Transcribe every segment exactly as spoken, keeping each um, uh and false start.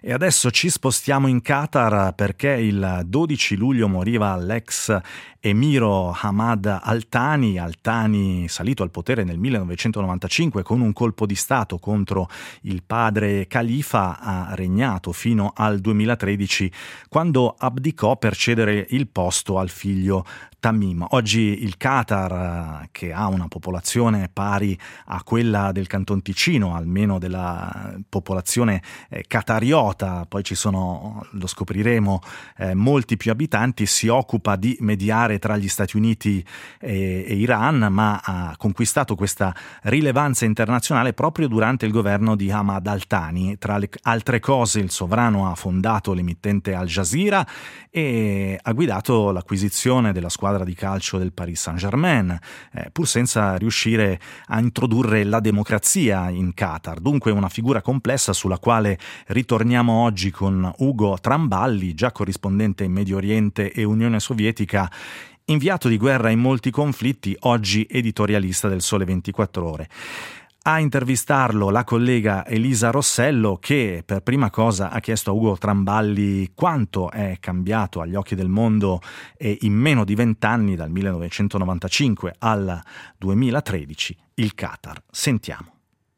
E adesso ci spostiamo in Qatar perché il dodici luglio moriva l'ex emiro Hamad Al Thani. Al Thani, salito al potere nel millenovecentonovantacinque con un colpo di Stato contro il padre Khalifa, ha regnato fino al duemilatredici, quando abdicò per cedere il posto al figlio Tamim. Oggi il Qatar, che ha una popolazione pari a quella del Canton Ticino, almeno della popolazione eh, qatariota, poi ci sono, lo scopriremo, eh, molti più abitanti, si occupa di mediare tra gli Stati Uniti e, e Iran, ma ha conquistato questa rilevanza internazionale proprio durante il governo di Hamad Al Thani. Tra le altre cose, il sovrano ha fondato l'emittente Al Jazeera e ha guidato l'acquisizione della squadra di calcio del Paris Saint-Germain, eh, pur senza riuscire a introdurre la democrazia in Qatar. Dunque una figura complessa sulla quale ritorniamo oggi con Ugo Tramballi, già corrispondente in Medio Oriente e Unione Sovietica, inviato di guerra in molti conflitti, oggi editorialista del Sole ventiquattro Ore. A intervistarlo la collega Elisa Rossello, che per prima cosa ha chiesto a Ugo Tramballi quanto è cambiato agli occhi del mondo e in meno di vent'anni, dal millenovecentonovantacinque al duemilatredici, il Qatar. Sentiamo.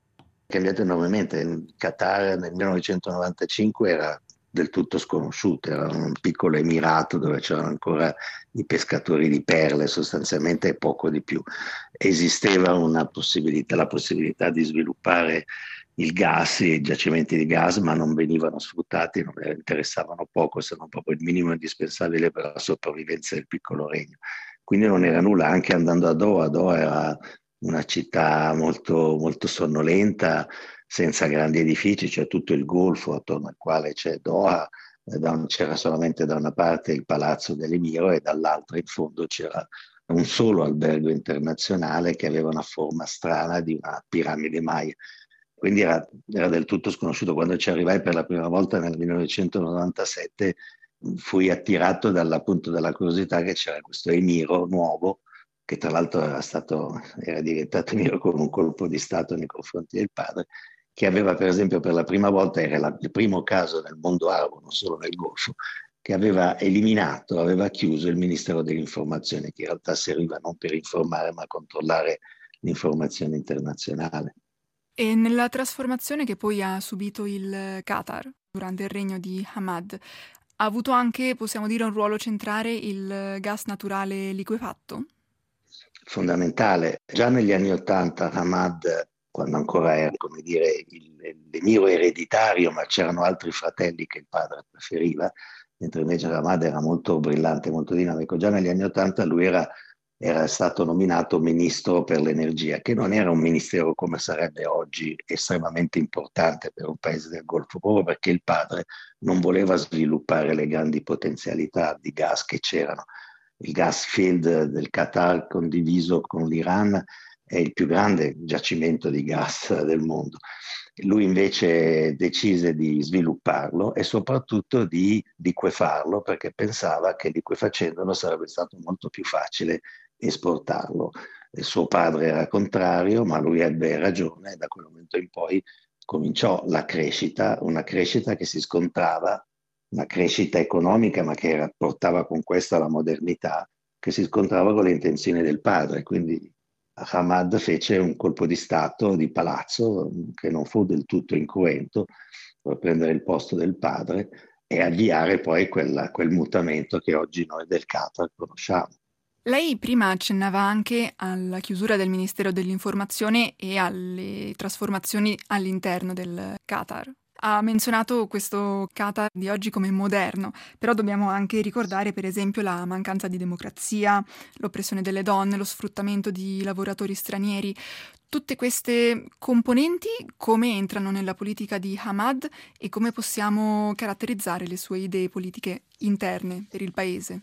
È cambiato enormemente. Il Qatar nel millenovecentonovantacinque era del tutto sconosciuto, era un piccolo emirato dove c'erano ancora i pescatori di perle sostanzialmente e poco di più. Esisteva una possibilità, la possibilità di sviluppare il gas e i giacimenti di gas, ma non venivano sfruttati, non interessavano poco, se non proprio il minimo indispensabile per la sopravvivenza del piccolo regno. Quindi non era nulla, anche andando a Doha. Doha era una città molto, molto sonnolenta, senza grandi edifici, c'è tutto il golfo attorno al quale c'è Doha, c'era solamente da una parte il palazzo dell'Emiro e dall'altra in fondo c'era un solo albergo internazionale che aveva una forma strana di una piramide maya. Quindi era, era del tutto sconosciuto. Quando ci arrivai per la prima volta nel millenovecentonovantasette fui attirato dall'appunto dalla curiosità che c'era questo Emiro nuovo, che tra l'altro era stato, era diventato emiro con un colpo di Stato nei confronti del padre, che aveva per esempio per la prima volta, era la, il primo caso nel mondo arabo, non solo nel Golfo, che aveva eliminato, aveva chiuso il Ministero dell'Informazione, che in realtà serviva non per informare ma a controllare l'informazione internazionale. E nella trasformazione che poi ha subito il Qatar durante il regno di Hamad, ha avuto anche, possiamo dire, un ruolo centrale il gas naturale liquefatto? Fondamentale. Già negli anni Ottanta Hamad, quando ancora era, come dire, il, l'emiro ereditario, ma c'erano altri fratelli che il padre preferiva, mentre invece Hamad era molto brillante, molto dinamico. Già negli anni Ottanta lui era, era stato nominato ministro per l'energia, che non era un ministero come sarebbe oggi, estremamente importante per un paese del Golfo, proprio perché il padre non voleva sviluppare le grandi potenzialità di gas che c'erano. Il gas field del Qatar, condiviso con l'Iran, è il più grande giacimento di gas del mondo. Lui invece decise di svilupparlo e soprattutto di liquefarlo, perché pensava che liquefacendolo sarebbe stato molto più facile esportarlo. Il suo padre era contrario, ma lui ebbe ragione e da quel momento in poi cominciò la crescita, una crescita che si scontrava, una crescita economica, ma che era, portava con questa la modernità, che si scontrava con le intenzioni del padre. Quindi Hamad fece un colpo di Stato di palazzo che non fu del tutto incruento per prendere il posto del padre e avviare poi quella, quel mutamento che oggi noi del Qatar conosciamo. Lei prima accennava anche alla chiusura del Ministero dell'Informazione e alle trasformazioni all'interno del Qatar. Ha menzionato questo Qatar di oggi come moderno, però dobbiamo anche ricordare per esempio la mancanza di democrazia, l'oppressione delle donne, lo sfruttamento di lavoratori stranieri. Tutte queste componenti come entrano nella politica di Hamad e come possiamo caratterizzare le sue idee politiche interne per il paese?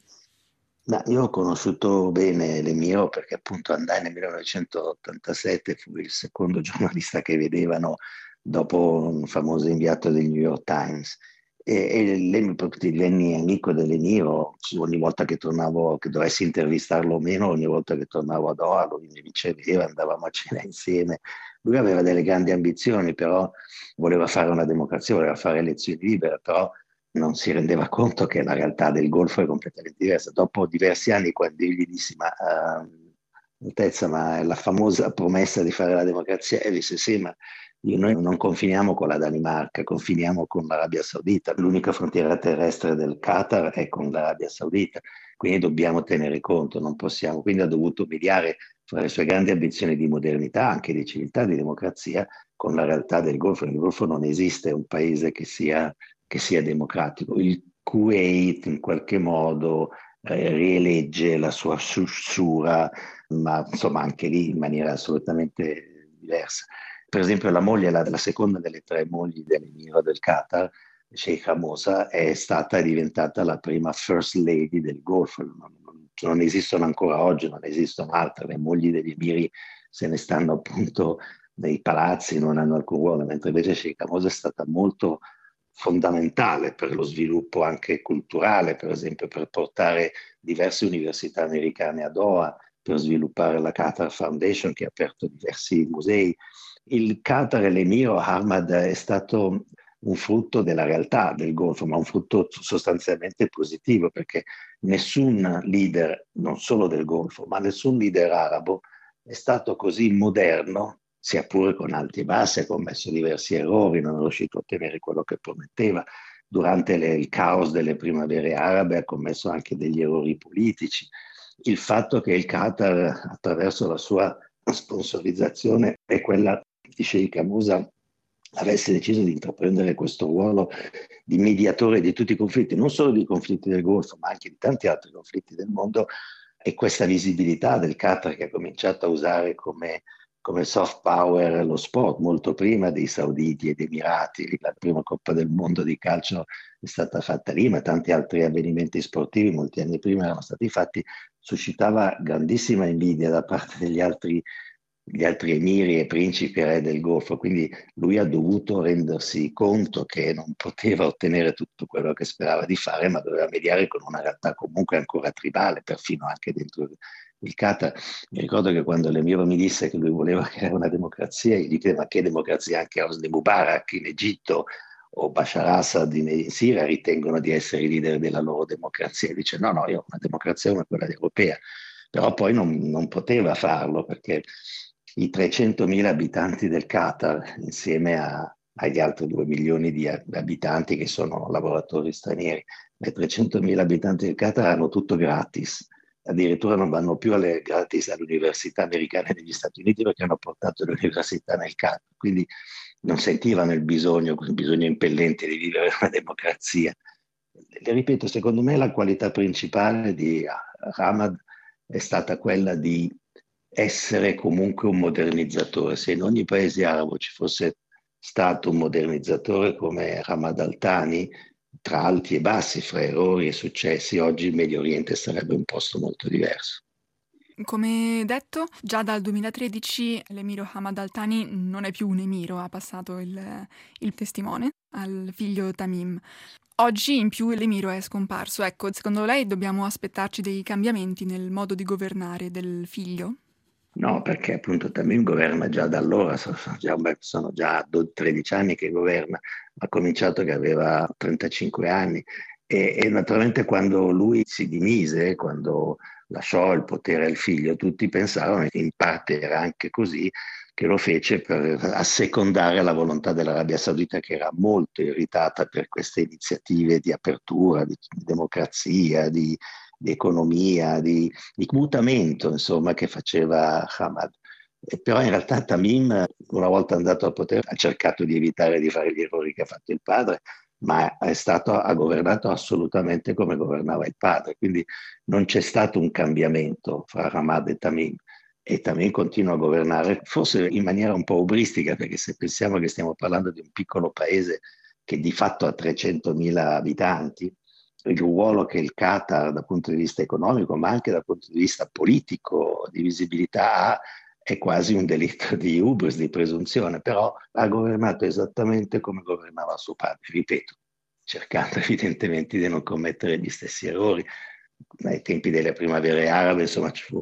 Ma io ho conosciuto bene l'Emiro perché appunto andai nel millenovecentottantasette, fui il secondo giornalista che vedevano dopo un famoso inviato del New York Times e, e lei divenni amico dell'Emiro. Ogni volta che tornavo, che dovessi intervistarlo o meno, ogni volta che tornavo a Doha lui mi riceveva, andavamo a cena insieme, Lui aveva delle grandi ambizioni, però voleva fare una democrazia, voleva fare elezioni libere, però non si rendeva conto che la realtà del Golfo è completamente diversa. Dopo diversi anni, quando io gli dissi, ma uh, Altezza, ma la famosa promessa di fare la democrazia, e disse sì, ma io, noi non confiniamo con la Danimarca, confiniamo con l'Arabia Saudita. L'unica frontiera terrestre del Qatar è con l'Arabia Saudita, quindi dobbiamo tenere conto, non possiamo. Quindi ha dovuto mediare fra le sue grandi ambizioni di modernità, anche di civiltà, di democrazia, con la realtà del Golfo. Nel Golfo non esiste un paese che sia, che sia democratico. Il Kuwait in qualche modo eh, rielegge la sua Shura, ma insomma anche lì in maniera assolutamente diversa. Per esempio la moglie, la, la seconda delle tre mogli dell'emiro del Qatar, Sheikh Mosa, è stata diventata la prima First Lady del Golfo. Non, non, non esistono ancora oggi, non esistono altre. Le mogli degli emiri se ne stanno appunto nei palazzi, non hanno alcun ruolo, mentre invece Sheikh Mosa è stata molto fondamentale per lo sviluppo anche culturale, per esempio per portare diverse università americane a Doha, per sviluppare la Qatar Foundation che ha aperto diversi musei. Il Qatar e l'emiro Hamad è stato un frutto della realtà del Golfo, ma un frutto sostanzialmente positivo, perché nessun leader, non solo del Golfo, ma nessun leader arabo è stato così moderno, sia pure con alti e bassi, ha commesso diversi errori, non è riuscito a ottenere quello che prometteva. Durante le, il caos delle primavere arabe ha commesso anche degli errori politici. Il fatto che il Qatar, attraverso la sua sponsorizzazione e quella di Sheikh Mosa, avesse deciso di intraprendere questo ruolo di mediatore di tutti i conflitti, non solo dei conflitti del Golfo, ma anche di tanti altri conflitti del mondo, e questa visibilità del Qatar che ha cominciato a usare come, come soft power lo sport, molto prima dei Sauditi ed Emirati. La prima Coppa del Mondo di calcio è stata fatta lì, ma tanti altri avvenimenti sportivi molti anni prima erano stati fatti, suscitava grandissima invidia da parte degli altri gli altri emiri e principi re del Golfo, quindi lui ha dovuto rendersi conto che non poteva ottenere tutto quello che sperava di fare, ma doveva mediare con una realtà comunque ancora tribale, perfino anche dentro il Qatar. Mi ricordo che quando l'emiro mi disse che lui voleva creare una democrazia, gli chiese ma che democrazia? Anche Hosni Mubarak in Egitto o Bashar Assad in Siria ritengono di essere i leader della loro democrazia. E dice no, no, io ho una democrazia come quella europea. Però poi non, non poteva farlo perché i trecentomila abitanti del Qatar, insieme a, agli altri due milioni di abitanti che sono lavoratori stranieri, i trecentomila abitanti del Qatar hanno tutto gratis. Addirittura non vanno più alle, gratis alle università americane negli Stati Uniti perché hanno portato le università nel Qatar. Quindi non sentivano il bisogno, il bisogno impellente di vivere una democrazia. Le ripeto, secondo me la qualità principale di Hamad è stata quella di essere comunque un modernizzatore. Se in ogni paese arabo ci fosse stato un modernizzatore come Hamad Al-Thani, tra alti e bassi, fra errori e successi, oggi il Medio Oriente sarebbe un posto molto diverso. Come detto, già dal duemilatredici l'emiro Hamad Al-Thani non è più un emiro, ha passato il, il testimone al figlio Tamim. Oggi in più l'emiro è scomparso. Ecco, secondo lei dobbiamo aspettarci dei cambiamenti nel modo di governare del figlio? No, perché appunto Tamim governa già da allora, sono già, sono già tredici anni che governa, ha cominciato che aveva trentacinque anni e, e naturalmente quando lui si dimise, quando lasciò il potere al figlio, tutti pensarono, in parte era anche così, che lo fece per assecondare la volontà dell'Arabia Saudita che era molto irritata per queste iniziative di apertura, di democrazia, di di economia, di, di mutamento, insomma, che faceva Hamad. E però in realtà Tamim, una volta andato al potere, ha cercato di evitare di fare gli errori che ha fatto il padre, ma è stato, ha governato assolutamente come governava il padre. Quindi non c'è stato un cambiamento fra Hamad e Tamim. E Tamim continua a governare, forse in maniera un po' ubristica, perché se pensiamo che stiamo parlando di un piccolo paese che di fatto ha trecentomila abitanti, il ruolo che il Qatar dal punto di vista economico, ma anche dal punto di vista politico, di visibilità ha, è quasi un delitto di hubris, di presunzione, però ha governato esattamente come governava suo padre, ripeto, cercando evidentemente di non commettere gli stessi errori. Ai tempi delle primavere arabe, insomma, ci fu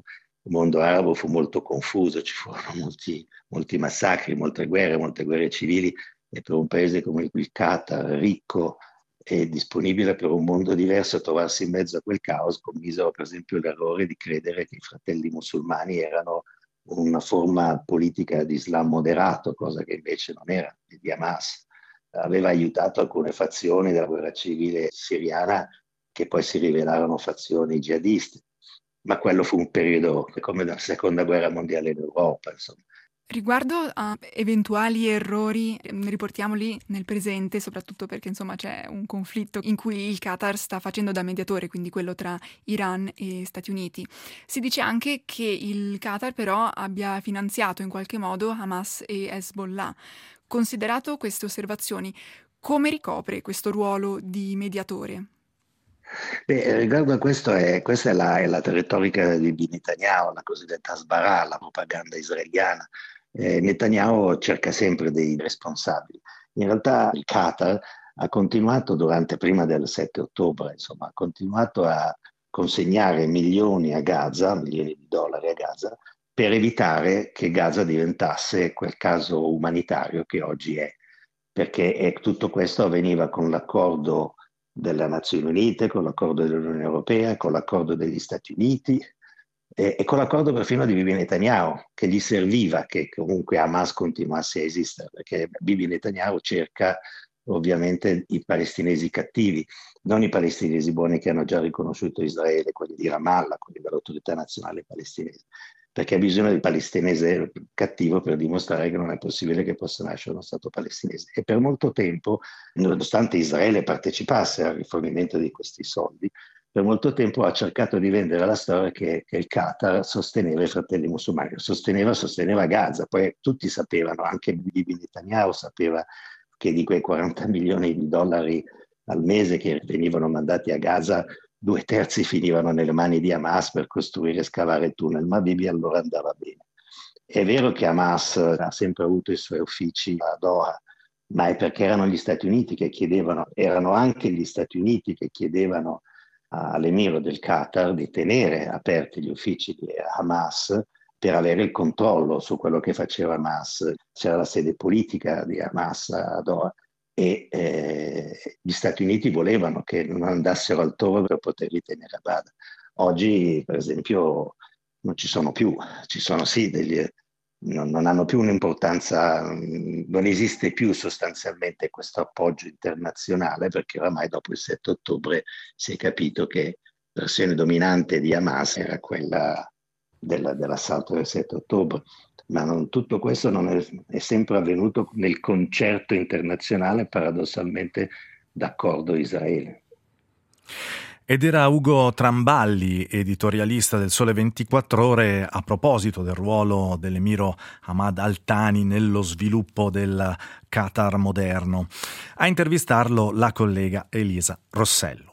il mondo arabo fu molto confuso, ci furono molti, molti massacri, molte guerre, molte guerre civili, e per un paese come il Qatar, ricco e disponibile per un mondo diverso, trovarsi in mezzo a quel caos commisero per esempio l'errore di credere che i fratelli musulmani erano una forma politica di Islam moderato, cosa che invece non era, di Hamas. Aveva aiutato alcune fazioni della guerra civile siriana che poi si rivelarono fazioni jihadiste, ma quello fu un periodo come la seconda guerra mondiale in Europa, insomma. Riguardo a eventuali errori, riportiamoli nel presente, soprattutto perché insomma c'è un conflitto in cui il Qatar sta facendo da mediatore, quindi quello tra Iran e Stati Uniti. Si dice anche che il Qatar però abbia finanziato in qualche modo Hamas e Hezbollah. Considerato queste osservazioni, come ricopre questo ruolo di mediatore? Beh, riguardo a questo, è, questa è la, è la retorica di Netanyahu, la cosiddetta Hasbara, la propaganda israeliana. Eh, Netanyahu cerca sempre dei responsabili. In realtà il Qatar ha continuato durante, prima del sette ottobre, insomma, ha continuato a consegnare milioni a Gaza, milioni di dollari a Gaza, per evitare che Gaza diventasse quel caso umanitario che oggi è. Perché è, tutto questo avveniva con l'accordo delle Nazioni Unite, con l'accordo dell'Unione Europea, con l'accordo degli Stati Uniti e, e con l'accordo perfino di Bibi Netanyahu, che gli serviva che comunque Hamas continuasse a esistere, perché Bibi Netanyahu cerca ovviamente i palestinesi cattivi, non i palestinesi buoni che hanno già riconosciuto Israele, quelli di Ramallah, quelli dell'autorità nazionale palestinese, perché ha bisogno del palestinese cattivo per dimostrare che non è possibile che possa nascere uno Stato palestinese. E per molto tempo, nonostante Israele partecipasse al rifornimento di questi soldi, per molto tempo ha cercato di vendere la storia che, che il Qatar sosteneva i fratelli musulmani, sosteneva, sosteneva Gaza. Poi tutti sapevano, anche Bibi Netanyahu sapeva che di quei quaranta milioni di dollari al mese che venivano mandati a Gaza, due terzi finivano nelle mani di Hamas per costruire e scavare tunnel, ma Bibi allora andava bene. È vero che Hamas ha sempre avuto i suoi uffici a Doha, ma è perché erano gli Stati Uniti che chiedevano, erano anche gli Stati Uniti che chiedevano all'emiro del Qatar di tenere aperti gli uffici di Hamas per avere il controllo su quello che faceva Hamas. C'era la sede politica di Hamas a Doha e eh, gli Stati Uniti volevano che non andassero al toro per poterli tenere a bada. Oggi, per esempio, non ci sono più, ci sono sì degli... Non, non hanno più un'importanza, non esiste più sostanzialmente questo appoggio internazionale, perché oramai dopo il sette ottobre si è capito che la versione dominante di Hamas era quella della, dell'assalto del sette ottobre, ma non, tutto questo non è, è sempre avvenuto nel concerto internazionale, paradossalmente d'accordo Israele. Ed era Ugo Tramballi, editorialista del Sole ventiquattro Ore, a proposito del ruolo dell'emiro Hamad Al Thani nello sviluppo del Qatar moderno. A intervistarlo la collega Elisa Rossello.